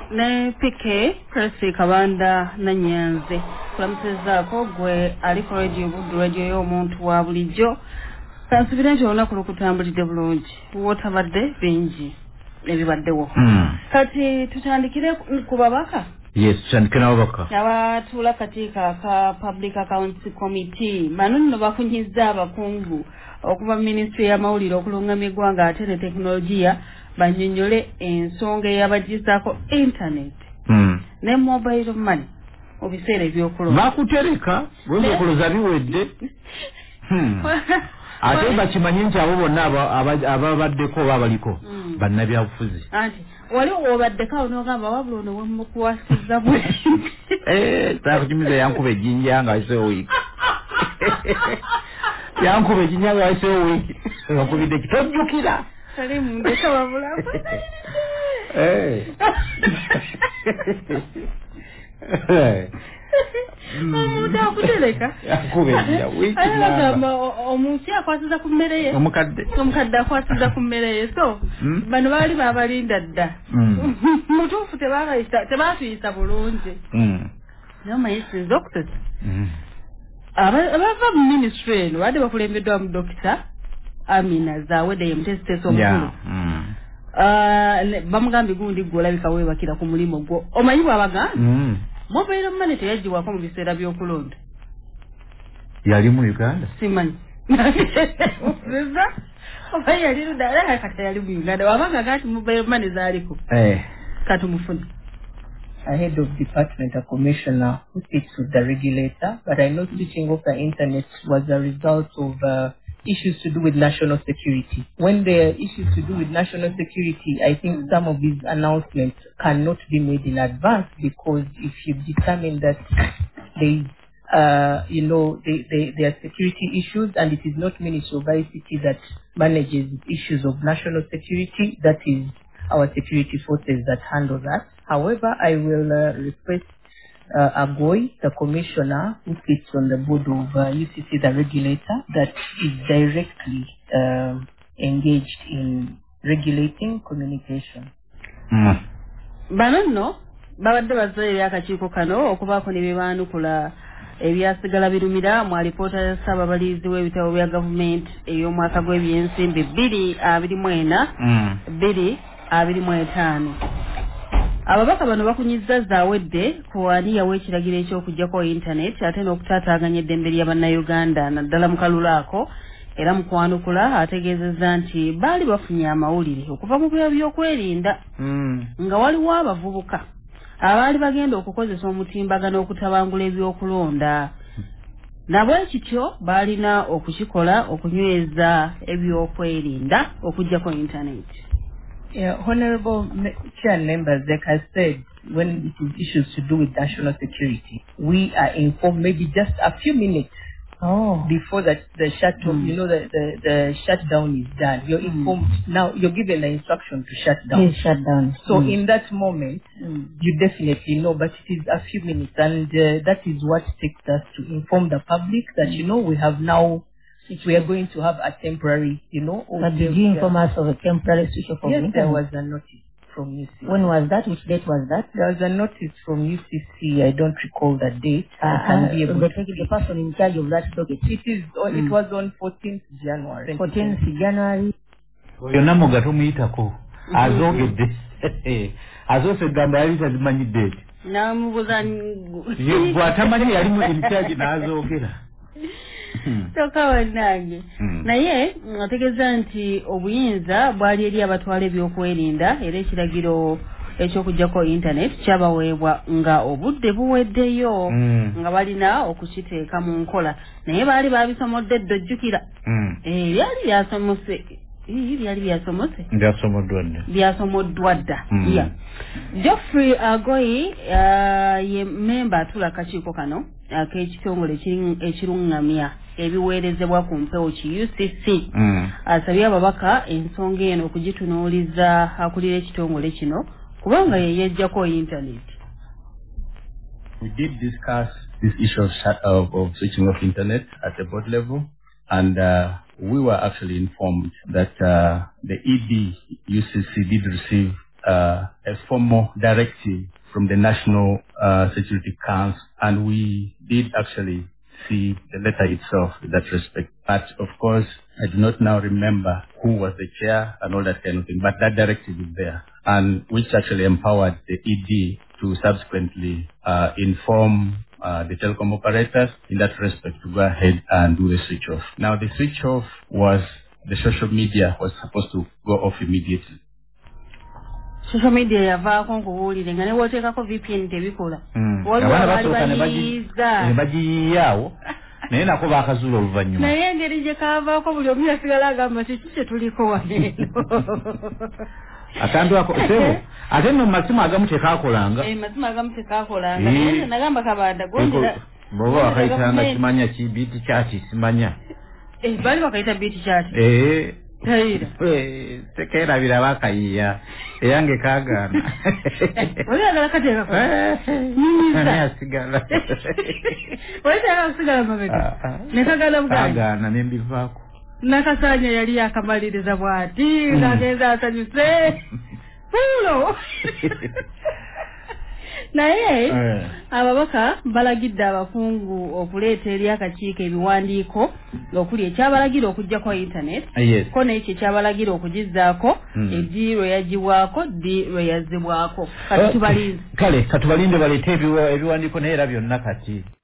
ne pike Percy Kabanda Nanyanze tulamusezaako gwe aliko radio y'omuntu wa bulijjo kansubira nti olunaku lukutambulidde bulungi wotabadde bingi ebibaddewo kati tutandikire ku babaka. Yes, tutandikire n'ababaka abatuula kakiiko ka Public Accounts Committee bano nno bafunyizza abakungu okuva ministry y'amawulire okulungamya eggwanga ate ne tekinologiya bannyonnyole ensonga eyabagizaako internet ne mobile money mu biseera ebyokulonda. Bakutereka bwe okuloza biwedde. Ate bakimanyi nti abo bonna ababaddeko oba abaliko bannabyabufuzi. Anti wali obaddeko onogamba wabula ono wemukuwasiza bwe. Takukimiza yankuba ejjinja nga ayise week. Yankuba ejjinja nga ayise week. Wakubidde kitojjukira. Kale mundeka wabulamu. Omuntu akutereka agamba omuntu akwasiza ku mmere ye omukadde akwasiza ku mmere ye so bano baali babalinda dda mutuufu tebaatuyisa bulungi naye sinza okusesa abava mu minisitule eno badde bakulembeddwa mu dokita Amina Zawede ye mutesitesi omukulu bamugambye gundi gwe olabika weebakira ku mulimu gwo omanyi bw'abagamba mobile money teyagiwako mu biseera by'okulonda. Yali mu Uganda? Simanyi. Oba yali ludala kati yali mu Uganda. Wabanga kati mobile money zaaliko. Katumufuna. Head of department, a commissioner who sits with the regulator, but I know switching off the internet was a result of issues to do with national security. When there are issues to do with national security, I think some of these announcements cannot be made in advance because if you determine that there are security issues and it is not Ministry of ICT that manages issues of national security, that is our security forces that handle that. However, I will request Agoy, the commissioner who sits on the board of UCC, the regulator, that is directly engaged in regulating communication. Bano nno babadde bazza ebyakakiiko kano okubaako ne byebaanukula ebyasigala birumira mu alipoota ya Ssaababalizi w'ebitabo bya gavumenti ey'omwaka gw'ebyensimbi 2024-2025. Ababaka bano bakunyizza Zawedde ku ani yawa ekiragiro eky'okuggyako internet ate n'okutaataaganya eddembe lya bannayuganda naddala mu kalulu ako era mu kwanukula ategeezezza nti baali bafunye amawulire okuva mu byokwerinda nga waliwo abavubuka abaali bagenda okukozesa omutimbagano okutabangula ebyokulonda nabwe kityo baalina okukikola okunyweza ebyokwerinda okuggyako internet. Honorable Chair and members, like I said, when it is issues to do with national security, we are informed maybe just a few minutes before that the shutdown, the shutdown is done. You're informed now. You're given the instruction to shut down. Yes, shut down. So in that moment, you definitely know, but it is a few minutes, and that is what takes us to inform the public that we have now. We are going to have a temporary, But did you inform us of a temporary switch off of Yes, internet? there was a notice from UCC. When was that? Which date was that? There was a notice from UCC. I don't recall the date. I can be able to the person in charge of that docket. It was on 14th January. 14th January. Yonna mugato muyitako. Azogedde. Azose gamba yali tazimanyi date. Namubuza atamanyi yali mu in charge n'azogera. Toka wanange. Naye ategeeza nti obuyinza bwali eri abatwala ebyokwerinda era ekiragiro eky'okuggyako internet kyabaweebwa nga obudde buweddeyo nga balina okukiteeka mu nkola naye baali babisomodde ddojjukira byali byasomose byasomoddwa dda. Geoffrey Agoy ye memba atula akakiiko kano ak'ekitongole ekirungamya ebiweerezebwa ku mpewo ki UCC asabye ababaka ensonga eno okugitunuuliza akulira ekitongole kino kubanga ye yeggyako internet. We did discuss this issue of switching off internet at the board level, and we were actually informed that the ED UCC did receive a formal directive from the National Security Council, and we did actually see the letter itself in that respect. But of course, I do not now remember who was the chair and all that kind of thing, but that directive is there, and which actually empowered the ED to subsequently inform the telecom operators in that respect to go ahead and do the switch off. Now the switch off was, the social media was supposed to go off immediately. Social media yavaako nkubuulire nga ne wooteekako VPN tebikola. Abaana basooka ne bagiyaawo naye nako baakazuula oluvannyuma. Naye engeri gye kaavaako buli omu yasigala agamba kiki kye tuliko waneeno. Akantu ako sebo ate no masimu agamu tekaakolanga. Masimu agamu tekaakolanga. Naye nagamba kabanda gondera. Bw'oba wakayitanga kimanya ki biti kyati simanya. Bali wakayita biti kyati. Taira. Tekeerabira bakayiya eyange kaagaana. Oyagala kateeka ko. Ani asigala. Oyagala kusigala mabega. Ne kagala buganda. Kaagaana ne mbivaako. Nakasanya yali yakamaliriza bwati ngageza asanyuse. Pulo. Naye ababaka balagidde abakungu okuleeta eri akakiiko ebiwandiiko okuli ekyabalagira okujja kwa internet ko n'ekyo ekyabalagira okugizzaako eddi lwe yagibwako ddi lwe yazzibwako kati tubalinze kale katubalinde baleete ebiwandiiko naye era byonna kati